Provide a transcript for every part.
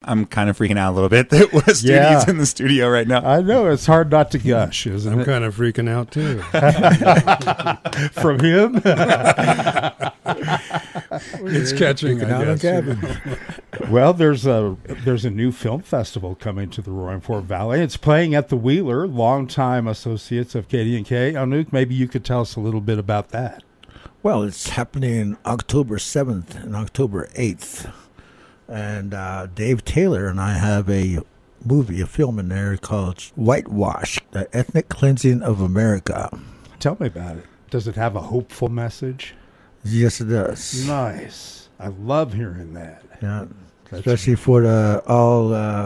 I'm kind of freaking out a little bit that Wes Studi's in the studio right now. I know. It's hard not to gush, isn't I'm it? kind of freaking out, too. From him? It's catching, I guess. Well, there's a new film festival coming to the Roaring Fork Valley. It's playing at the Wheeler, longtime associates of KDNK. Anouk, maybe you could tell us a little bit about that. Well, it's happening October 7th and October 8th. And Dave Taylor and I have a film in there called Whitewash, The Ethnic Cleansing of America. Tell me about it. Does it have a hopeful message? Yes, it does. Nice. I love hearing that. Yeah. Especially for all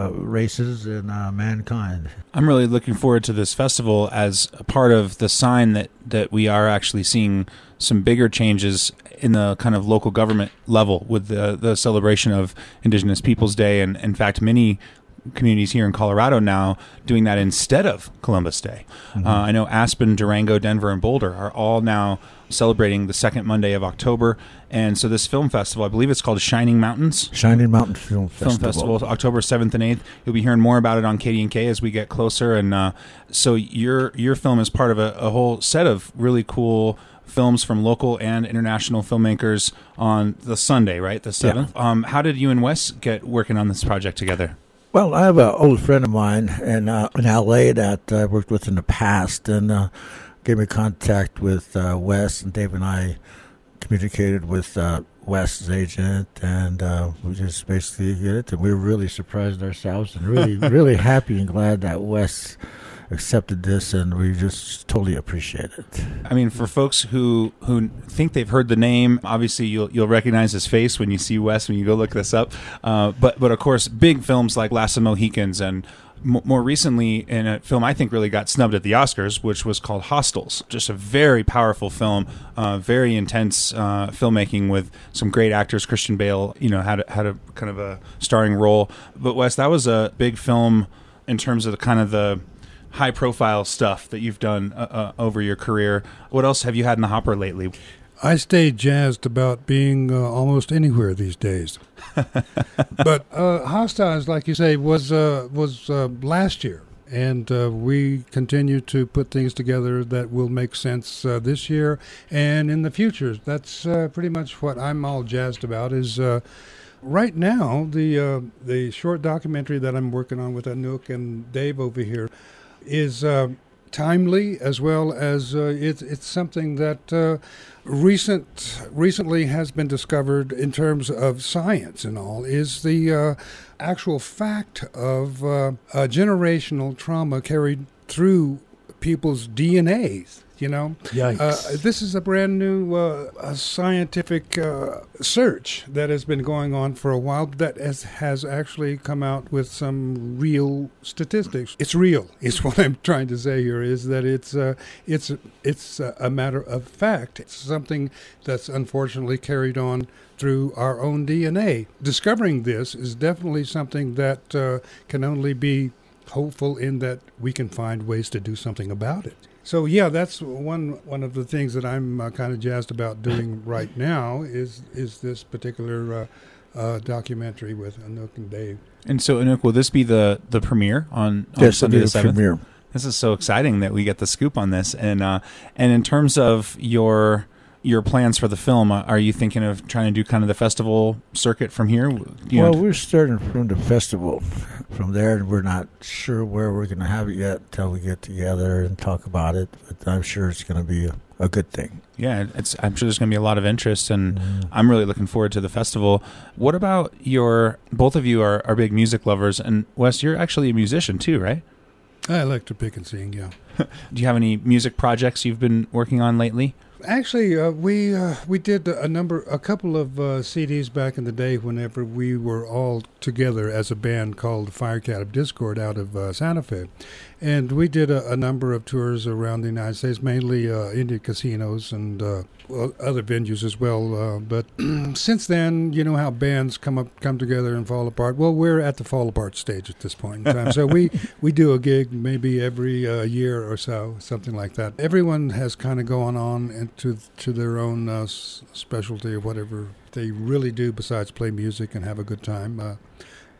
races and mankind. I'm really looking forward to this festival as a part of the sign that we are actually seeing some bigger changes in the kind of local government level with the celebration of Indigenous Peoples Day, and in fact many communities here in Colorado now doing that instead of Columbus Day. Mm-hmm. I know Aspen, Durango, Denver, and Boulder are all now celebrating the second Monday of October. And so this film festival, I believe it's called Shining Mountains. Shining Mountain Film Festival. October 7th and 8th. You'll be hearing more about it on KDNK as we get closer. And so your film is part of a whole set of really cool films from local and international filmmakers on the Sunday, right? The 7th. Yeah. How did you and Wes get working on this project together? Well, I have an old friend of mine in L.A. that I worked with in the past, and gave me contact with Wes, and Dave and I communicated with Wes's agent, and we just basically did it. And we were really surprised ourselves, and really, really happy and glad that Wes accepted this, and we just totally appreciate it. I mean, for folks who think they've heard the name, obviously you'll recognize his face when you see Wes when you go look this up. But of course, big films like Last of Mohicans, and more recently in a film I think really got snubbed at the Oscars, which was called Hostiles. Just a very powerful film, very intense filmmaking with some great actors. Christian Bale, had a kind of a starring role. But Wes, that was a big film in terms of the high-profile stuff that you've done over your career. What else have you had in the hopper lately? I stay jazzed about being almost anywhere these days. But Hostiles, like you say, was last year. And we continue to put things together that will make sense this year and in the future. That's pretty much what I'm all jazzed about is... right now, the short documentary that I'm working on with Anouk and Dave over here is timely, as well as it's something that recently has been discovered in terms of science and all, is the actual fact of generational trauma carried through people's DNAs. Yikes. This is a brand new scientific search that has been going on for a while that has actually come out with some real statistics. It's real, is what I'm trying to say here, is that it's a matter of fact. It's something that's unfortunately carried on through our own DNA. Discovering this is definitely something that can only be hopeful in that we can find ways to do something about it. So yeah, that's one of the things that I'm kind of jazzed about doing right now is this particular documentary with Anouk and Dave. And so, Anouk, will this be the premiere on Sunday the 7th? Premiere. This is so exciting that we get the scoop on this. And in terms of your plans for the film, are you thinking of trying to do kind of the festival circuit from here? We're starting from the festival. From there, we're not sure where we're going to have it yet until we get together and talk about it. But I'm sure it's going to be a good thing. Yeah, I'm sure there's going to be a lot of interest, and I'm really looking forward to the festival. What about both of you are big music lovers, and Wes, you're actually a musician too, right? I like to pick and sing, yeah. Do you have any music projects you've been working on lately? Actually, we did a couple of CDs back in the day whenever we were all together as a band called Firecat of Discord out of Santa Fe. And we did a number of tours around the United States, mainly Indian casinos and other venues as well. But since then, you know how bands come together and fall apart. Well, we're at the fall apart stage at this point in time. So we do a gig maybe every year or so, something like that. Everyone has kind of gone on into their own specialty or whatever they really do besides play music and have a good time.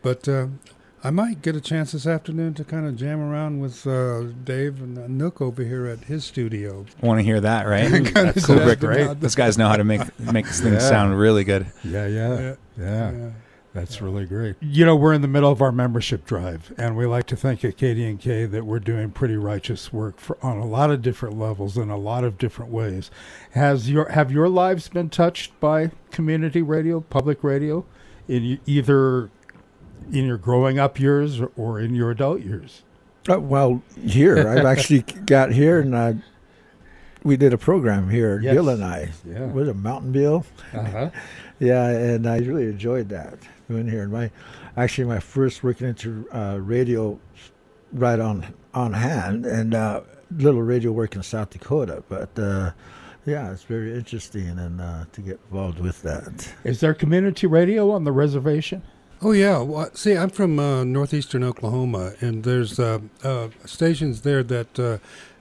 But I might get a chance this afternoon to kind of jam around with Dave and Nook over here at his studio. I want to hear that, right? That's cool. great. Those guys know how to make this thing sound really good. Yeah. That's really great. You know, we're in the middle of our membership drive, and we like to think at KDNK that we're doing pretty righteous work on a lot of different levels in a lot of different ways. Have your lives been touched by community radio, public radio, either in your growing up years or in your adult years? Well, here I've actually got here, and we did a program here, Yes. Bill and I. Yeah. Was it Mountain Bill? Uh-huh. Yeah, and I really enjoyed that doing here. And my first working into radio right on hand, and little radio work in South Dakota. But yeah, it's very interesting, and to get involved with that. Is there community radio on the reservation? Oh yeah, well, see, I'm from northeastern Oklahoma, and there's stations there that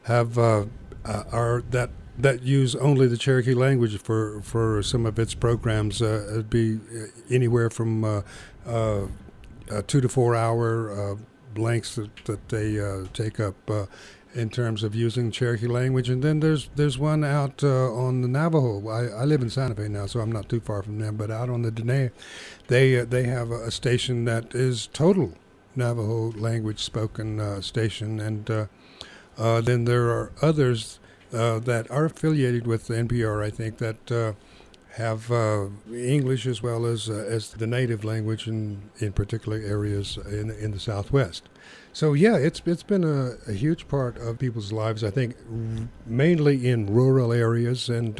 that use only the Cherokee language for some of its programs. It'd be anywhere from 2 to 4 hour lengths that they take up in terms of using Cherokee language. And then there's one out on the Navajo. I live in Santa Fe now, so I'm not too far from them. But out on the Dene, they have a station that is total Navajo language spoken station. And then there are others that are affiliated with the NPR, I think, that have English as well as the native language in particular areas in the Southwest. So yeah, it's been a huge part of people's lives, I think, mainly in rural areas, and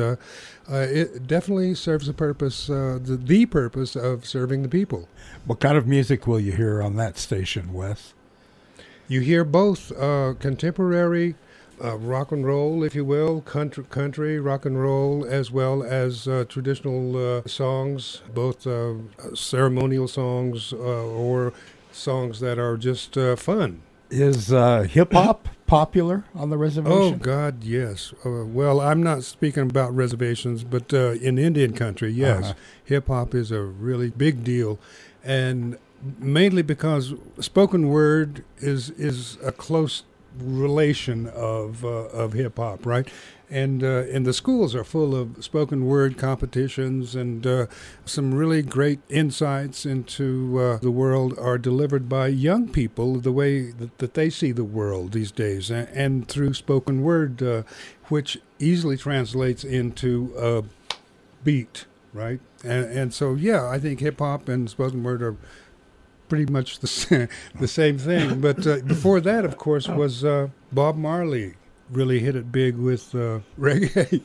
it definitely serves a purpose, the purpose of serving the people. What kind of music will you hear on that station, Wes? You hear both contemporary rock and roll, if you will, country rock and roll, as well as traditional songs, both ceremonial songs or songs that are just fun. Is hip-hop popular on the Oh, reservation? God, yes. Well, I'm not speaking about reservations, but in Indian country, yes. Uh-huh. Hip-hop is a really big deal, and mainly because spoken word is a close relation of hip-hop, right? And the schools are full of spoken word competitions, and some really great insights into the world are delivered by young people, the way that they see the world these days, and through spoken word, which easily translates into a beat, right? And so, yeah, I think hip-hop and spoken word are pretty much the same thing. But before that, of course, was Bob Marley. Really hit it big with reggae.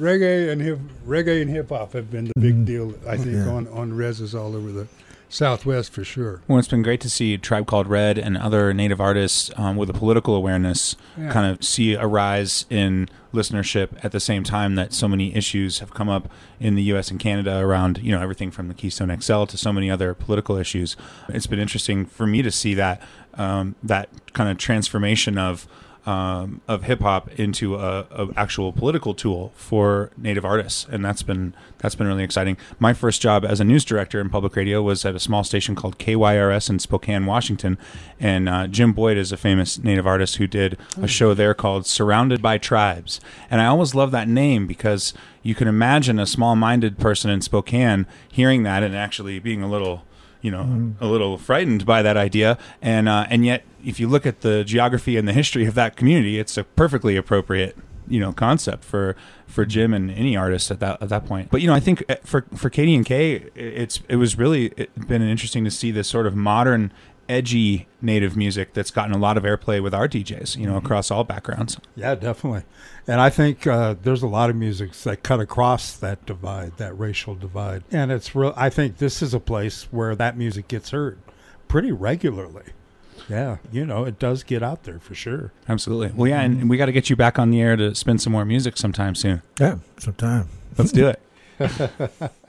Reggae and hip hop have been the big deal, I think, on reses all over the Southwest for sure. Well, it's been great to see Tribe Called Red and other Native artists with a political awareness kind of see a rise in listenership at the same time that so many issues have come up in the U.S. and Canada around, everything from the Keystone XL to so many other political issues. It's been interesting for me to see that that kind of transformation of hip hop into a actual political tool for Native artists, and that's been really exciting. My first job as a news director in public radio was at a small station called KYRS in Spokane, Washington, and Jim Boyd is a famous Native artist who did a show there called Surrounded by Tribes, and I always love that name because you can imagine a small-minded person in Spokane hearing that and actually being a little frightened by that idea, and yet if you look at the geography and the history of that community, it's a perfectly appropriate concept for Jim and any artist at that point. But I think for KDNK, it was really been interesting to see this sort of modern, edgy Native music that's gotten a lot of airplay with our DJs, across all backgrounds. Yeah, definitely. And I think there's a lot of musics that cut across that divide, that racial divide. And it's real. I think this is a place where that music gets heard pretty regularly. Yeah, it does get out there for sure. Absolutely. Well, yeah, and we got to get you back on the air to spin some more music sometime soon. Yeah, sometime. Let's do it.